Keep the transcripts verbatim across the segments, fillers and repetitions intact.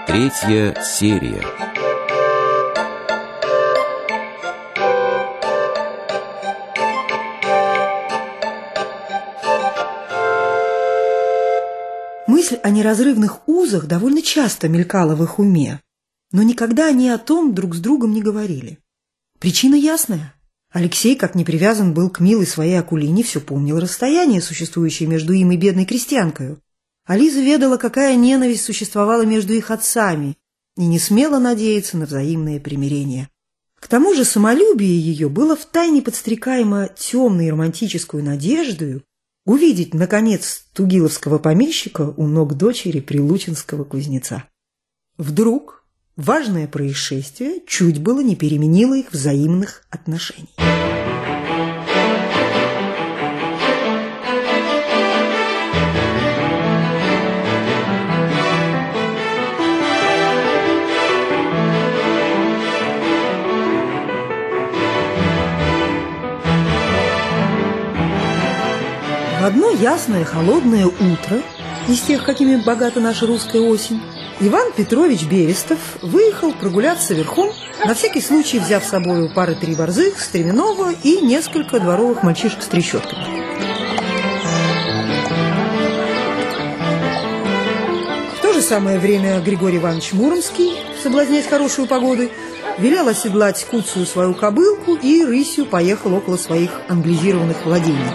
Третья серия. Мысль о неразрывных узах довольно часто мелькала в их уме, но никогда они о том друг с другом не говорили. Причина ясная. Алексей, как не привязан был к милой своей Акулине, все помнил расстояние, существующее между им и бедной крестьянкою. А Лиза ведала, какая ненависть существовала между их отцами, и не смела надеяться на взаимное примирение. К тому же самолюбие ее было втайне подстрекаемо темной романтическую надеждою увидеть, наконец, тугиловского помещика у ног дочери прилучинского кузнеца. Вдруг важное происшествие чуть было не переменило их взаимных отношений. В одно ясное холодное утро, из тех, какими богата наша русская осень, Иван Петрович Берестов выехал прогуляться верхом, на всякий случай взяв с собой пары-три борзых, стременного и несколько дворовых мальчишек с трещотками. В то же самое время Григорий Иванович Муромский, соблазняясь хорошую погодой, велел оседлать куцую свою кобылку и рысью поехал около своих англизированных владений.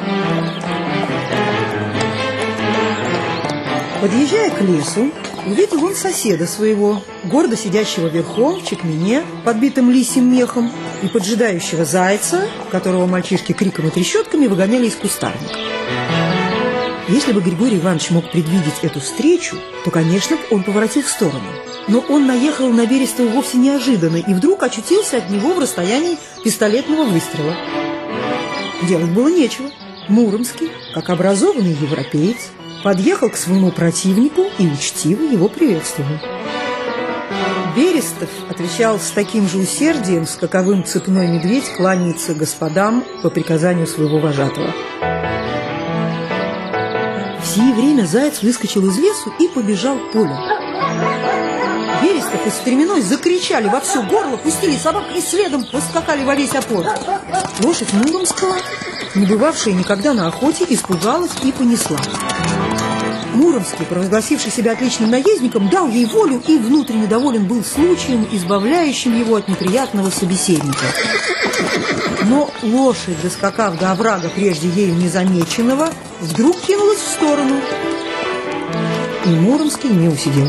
Подъезжая к лесу, увидел он соседа своего, гордо сидящего верхом в чекмене, подбитым лисьим мехом, и поджидающего зайца, которого мальчишки криком и трещотками выгоняли из кустарника. Если бы Григорий Иванович мог предвидеть эту встречу, то, конечно, он поворотил в сторону. Но он наехал на Берестова вовсе неожиданно и вдруг очутился от него в расстоянии пистолетного выстрела. Делать было нечего. Муромский, как образованный европеец, подъехал к своему противнику и учтиво его приветствовал. Берестов отвечал с таким же усердием, с каковым цепной медведь кланяется господам по приказанию своего вожатого. В сие время заяц выскочил из лесу и побежал полем. Берестов и стременной закричали во все горло, пустили собак и следом поскакали во весь опор. Лошадь Муромского, не бывавшая никогда на охоте, испугалась и понесла. Муромский, провозгласивший себя отличным наездником, дал ей волю и внутренне доволен был случаем, избавляющим его от неприятного собеседника. Но лошадь, доскакав до оврага прежде ею незамеченного, вдруг кинулась в сторону, и Муромский не усидел.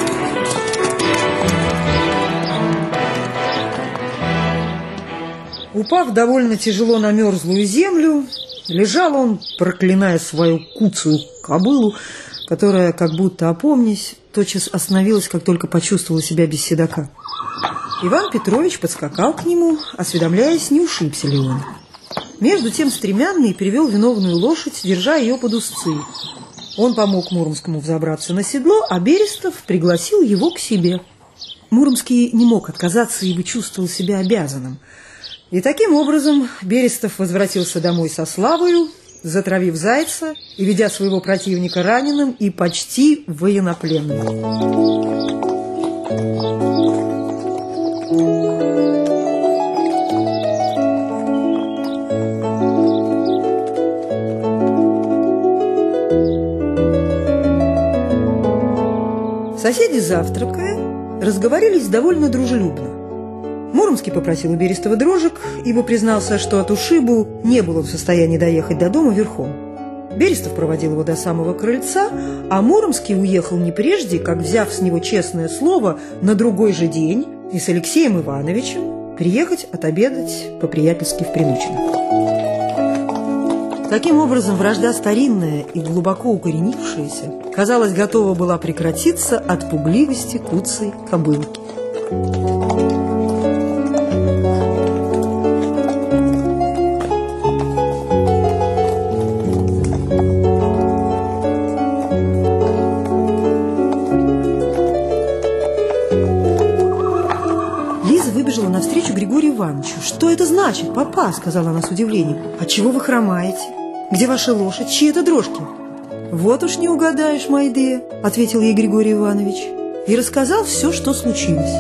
Упав довольно тяжело на мерзлую землю, лежал он, проклиная свою куцую кобылу, которая, как будто опомнясь, тотчас остановилась, как только почувствовала себя без седока. Иван Петрович подскакал к нему, осведомляясь, не ушибся ли он. Между тем стремянный перевел виновную лошадь, держа ее под узцы. Он помог Муромскому взобраться на седло, а Берестов пригласил его к себе. Муромский не мог отказаться, ибо чувствовал себя обязанным. И таким образом Берестов возвратился домой со славою, затравив зайца и ведя своего противника раненым и почти военнопленным. Соседи, завтракая, разговорились довольно дружелюбно. Муромский попросил у Берестова дрожек, ибо признался, что от ушибу не был в состоянии доехать до дома верхом. Берестов проводил его до самого крыльца, а Муромский уехал не прежде, как, взяв с него честное слово, на другой же день и с Алексеем Ивановичем приехать отобедать по-приятельски в Прилучино. Таким образом, вражда старинная и глубоко укоренившаяся, казалось, готова была прекратиться от пугливости куцей кобылки. выбежала навстречу Григорию Ивановичу. «Что это значит, папа?» – сказала она с удивлением. «Отчего вы хромаете? Где ваша лошадь? Чьи это дрожки?» «Вот уж не угадаешь, Майде», – ответил ей Григорий Иванович. и рассказал все, что случилось.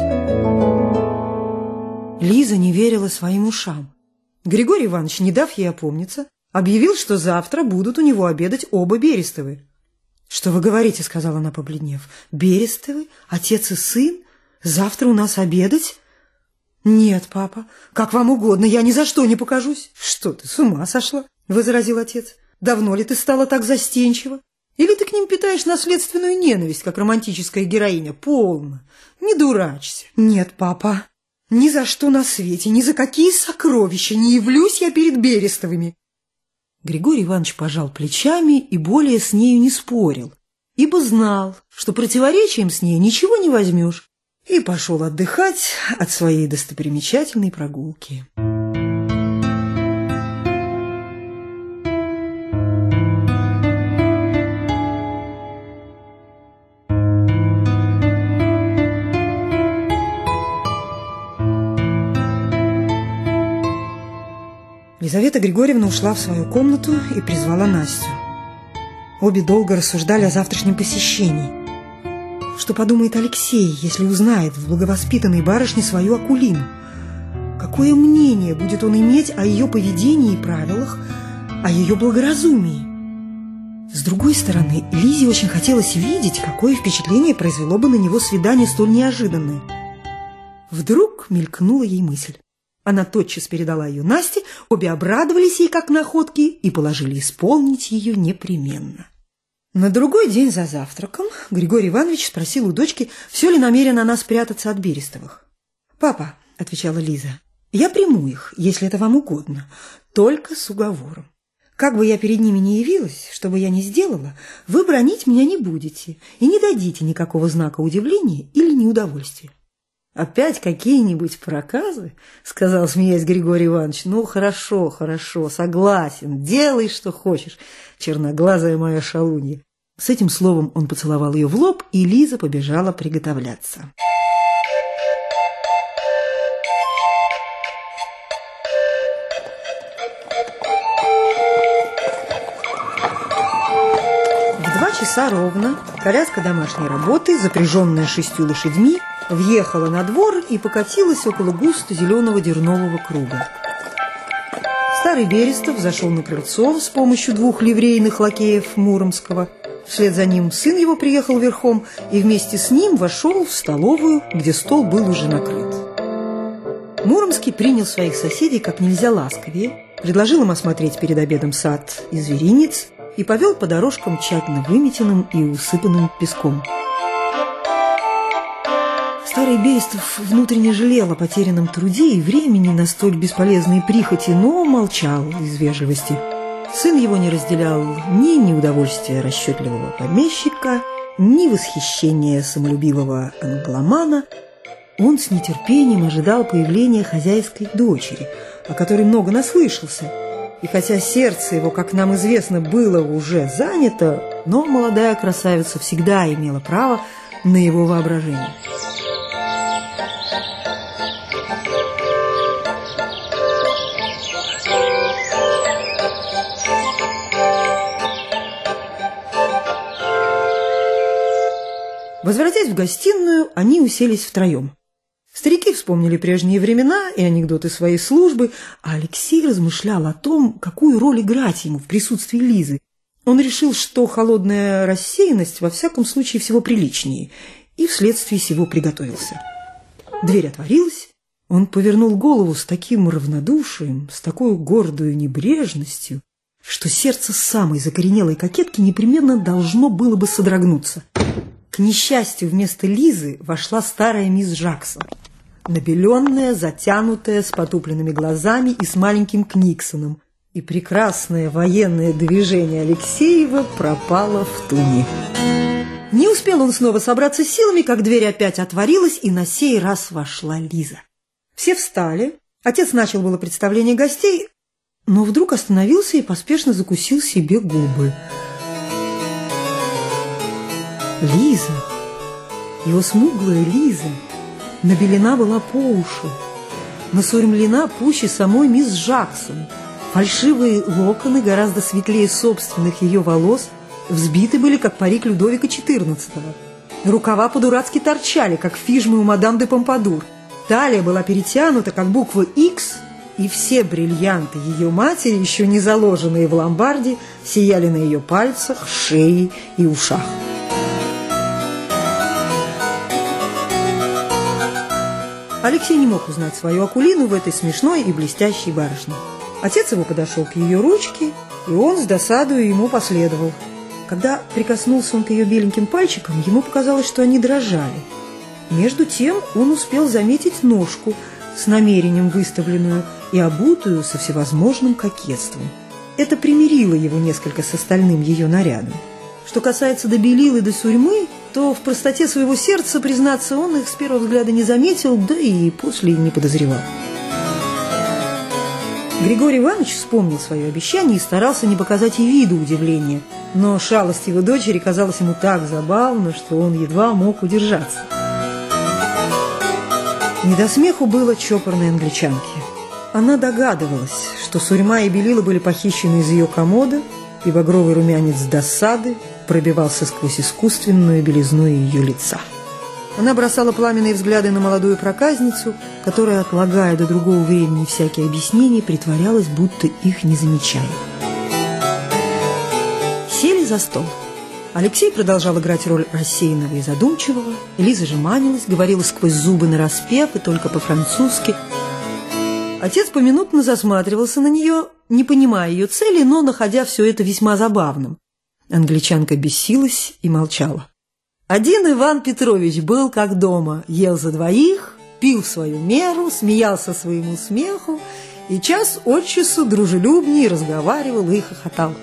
Лиза не верила своим ушам. Григорий Иванович, не дав ей опомниться, объявил, что завтра будут у него обедать оба Берестовы. «Что вы говорите?» — сказала она, побледнев. «Берестовы? Отец и сын? Завтра у нас обедать?» «Нет, папа, как вам угодно, я ни за что не покажусь». «Что ты, с ума сошла?» — возразил отец. «Давно ли ты стала так застенчива? Или ты к ним питаешь наследственную ненависть, как романтическая героиня? Полно, не дурачься». «Нет, папа, ни за что на свете, ни за какие сокровища не явлюсь я перед Берестовыми». Григорий Иванович пожал плечами и более с нею не спорил, ибо знал, что противоречием с ней ничего не возьмешь, и пошел отдыхать от своей достопримечательной прогулки. Лизавета Григорьевна ушла в свою комнату и призвала Настю. Обе долго рассуждали о завтрашнем посещении. Что подумает Алексей, если узнает в благовоспитанной барышне свою Акулину? Какое мнение будет он иметь о ее поведении и правилах, о ее благоразумии? С другой стороны, Лизе очень хотелось видеть, какое впечатление произвело бы на него свидание столь неожиданное. Вдруг мелькнула ей мысль. Она тотчас передала ее Насте, обе обрадовались ей как находки и положили исполнить ее непременно. На другой день за завтраком Григорий Иванович спросил у дочки, все ли намерена она спрятаться от Берестовых. «Папа», — отвечала Лиза, — «я приму их, если это вам угодно, только с уговором. Как бы я перед ними ни явилась, что бы я ни сделала, вы бранить меня не будете и не дадите никакого знака удивления или неудовольствия». «Опять какие-нибудь проказы?» — сказал, смеясь, Григорий Иванович. «Ну, хорошо, хорошо, согласен, делай, что хочешь, черноглазая моя шалунья». С этим словом он поцеловал ее в лоб, и Лиза побежала приготовляться. В два часа ровно коляска домашней работы, запряженная шестью лошадьми, въехала на двор и покатилась около густо-зеленого дернового круга. Старый Берестов зашел на крыльцо с помощью двух ливрейных лакеев Муромского. Вслед за ним сын его приехал верхом и вместе с ним вошел в столовую, где стол был уже накрыт. Муромский принял своих соседей как нельзя ласковее, предложил им осмотреть перед обедом сад и зверинец и повел по дорожкам, тщательно выметенным и усыпанным песком. Старый Берестов внутренне жалел о потерянном труде и времени на столь бесполезные прихоти, но молчал из вежливости. Сын его не разделял ни неудовольствия расчетливого помещика, ни восхищения самолюбивого англомана. Он с нетерпением ожидал появления хозяйской дочери, о которой много наслышался. И хотя сердце его, как нам известно, было уже занято, но молодая красавица всегда имела право на его воображение. Возвратясь в гостиную, они уселись втроем. Старики вспомнили прежние времена и анекдоты своей службы, а Алексей размышлял о том, какую роль играть ему в присутствии Лизы. Он решил, что холодная рассеянность во всяком случае всего приличнее, и вследствие сего приготовился. Дверь отворилась, он повернул голову с таким равнодушием, с такой гордой небрежностью, что сердце самой закоренелой кокетки непременно должно было бы содрогнуться. К несчастью, вместо Лизы вошла старая мисс Жаксон, набеленная, затянутая, с потупленными глазами и с маленьким Книксоном, и прекрасное военное движение Алексеева пропало в туне. Не успел он снова собраться с силами, как дверь опять отворилась, и на сей раз вошла Лиза. Все встали, отец начал было представление гостей, но вдруг остановился и поспешно закусил себе губы. Лиза, его смуглая Лиза, набелена была по уши, насурмлена пуще самой мисс Жаксон. Фальшивые локоны, гораздо светлее собственных ее волос, взбиты были, как парик Людовика четырнадцатого. Рукава по-дурацки торчали, как фижмы у мадам де Помпадур. Талия была перетянута, как буква «Х», и все бриллианты ее матери, еще не заложенные в ломбарде, сияли на ее пальцах, шее и ушах. Алексей не мог узнать свою Акулину в этой смешной и блестящей барышне. Отец его подошел к ее ручке, и он с досадою ему последовал. Когда прикоснулся он к ее беленьким пальчикам, ему показалось, что они дрожали. Между тем он успел заметить ножку с намерением выставленную и обутую со всевозможным кокетством. Это примирило его несколько с остальным ее нарядом. Что касается до белил и до сурьмы, то в простоте своего сердца, признаться, он их с первого взгляда не заметил, да и после не подозревал. Григорий Иванович вспомнил свое обещание и старался не показать и виду удивления, но шалость его дочери казалась ему так забавна, что он едва мог удержаться. Не до смеху было чопорной англичанке. Она догадывалась, что сурьма и белила были похищены из ее комода, и багровый румянец досады пробивался сквозь искусственную белизну ее лица. Она бросала пламенные взгляды на молодую проказницу, которая, отлагая до другого времени всякие объяснения, притворялась, будто их не замечает. Сели за стол. Алексей продолжал играть роль рассеянного и задумчивого, Лиза же манилась, говорила сквозь зубы нараспев и только по-французски. Отец поминутно засматривался на нее, не понимая ее цели, но находя все это весьма забавным. Англичанка бесилась и молчала. Один Иван Петрович был как дома, ел за двоих, пил в свою меру, смеялся своему смеху и час от часу дружелюбнее разговаривал и хохотал.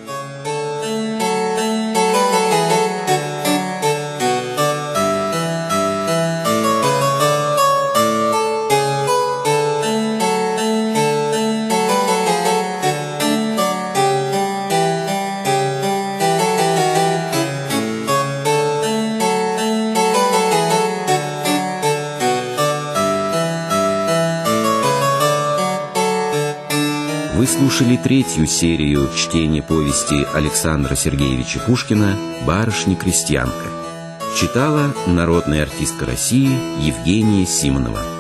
Вы слушали третью серию чтения повести Александра Сергеевича Пушкина «Барышня-крестьянка». Читала народная артистка России Евгения Симонова.